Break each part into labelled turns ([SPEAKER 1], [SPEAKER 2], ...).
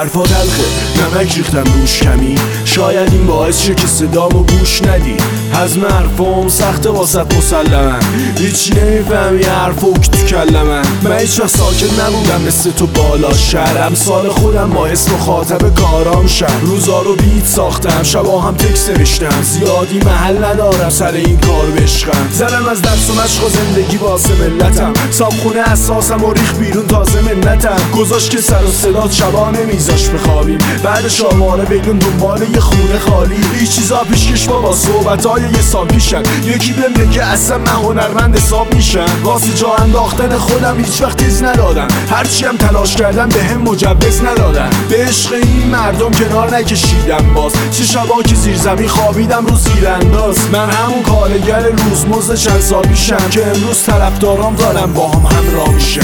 [SPEAKER 1] حرفا تلخه نمک ریختم روش کمی، شاید این باعث شه که صدامو گوش ندی. هضم حرفام سخته واسط مسلمن، هیچی نمیفهمی حرفو که تو کلمن. من هیچ وقت ساکت نبودم مثل تو بالا شهر، امثال خودم باعث مخاطب کارام شم. روزا رو بیت ساختم، شبا هم تکست نوشتم، زیادی محل ندارم سر این کار بشقم. زدم از درس و مشق و زندگی واسه ملتم، صابخونه اساسم و ریخ بیرون تازه منتم. گذاشت که سر و صدات شبا نمیذاش بخوابیم، بعدش آواره بیلون دنبال یه خونه خالی. هیچ چیزا پیشکش بابا صحبتای یه سال پیشن، یکی بهم بگه اصلا من هنرمند حساب میشم. واسه جا انداختن خودم هیچ وقت تیز ندادم، هرچی هم تلاش کردم بهم مجوز ندادن. به عشق این مردم کنار نکشیدم باز، چه شبا که زیر زمین خوابیدم رو زیرانداز. من همون کارگر روزمزد چند سال پیشم که امروز طرفدارام دارم با هم همراه میشن.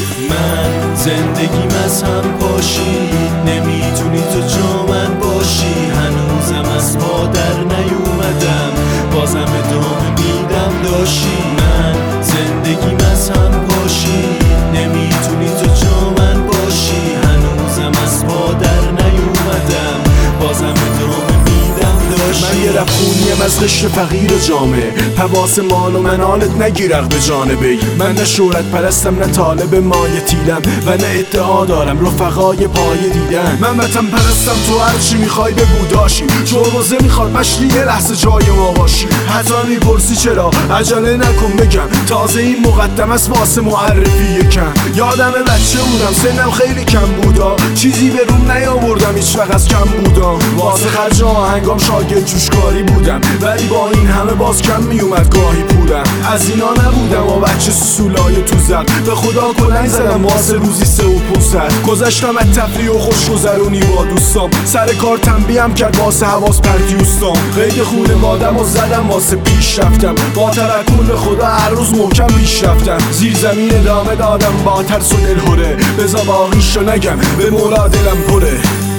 [SPEAKER 2] من زندگیم از هم پاشید، نمیتونی تو جا من باشی. هنوزم از پا در نیومدم، بازم ادامه میدم داشی. من زندگیم از هم پاشید، نمیتونی تو جا من باشی. هنوزم از پا در نیومدم، بازم ادامه میدم داشی.
[SPEAKER 1] من یه رفخونیم از قشر فقیر جامعه، حواس مال و منالت نگیرق به جانبه. من نه شهرت پرستم نه طالب مایه تیلم، و نه ادعا دارم رفقای پایه دیدن. من وطن پرستم، تو هرچی میخوای بگو داشی. جربوزه میخواد مشتی یه لحظه جای ما باشی. حتی میپرسی چرا عجله نکن بگم، تازه این مقدم است واسه معرفی یکم. یادم بچه بودم سنم خیلی کم بودا، چیزی به روم نیاوردم هیچ وقت از کم بودم. واسه خرج آهنگام شاگرد جوشکاری بودم، ولی با این همه باز کم میومد گاهی پولم. از اینا نبودم و بچه سولای تو زد، به خدا کلنگ زدم واسه روزی 3 و 500. گذشتم از تفریح و خوشگذرونی با دوستام، سر کار تنبیهم کرد واسه حواس پرتیوستام. قید خونوادم و زدم واسه پیش رفتم، با توکل به خدا هر روز محکم پیش رفتم. زیر زمین ادامه دادم با ترس و دلهوره، بذار باقیشو نگم به مولا دلم پره.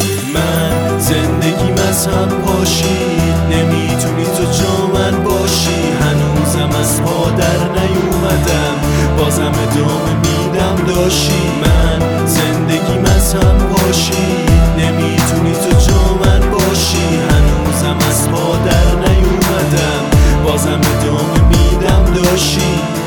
[SPEAKER 2] من زندگیم از هم پاشید، نمیتونی تو جا من باشی. هنوزم از پا در نیومدم، بازم ادامه میدم داشی. من زندگیم از هم پاشید، نمیتونی تو جا من باشی. هنوزم از پا در نیومدم، بازم ادامه میدم داشی.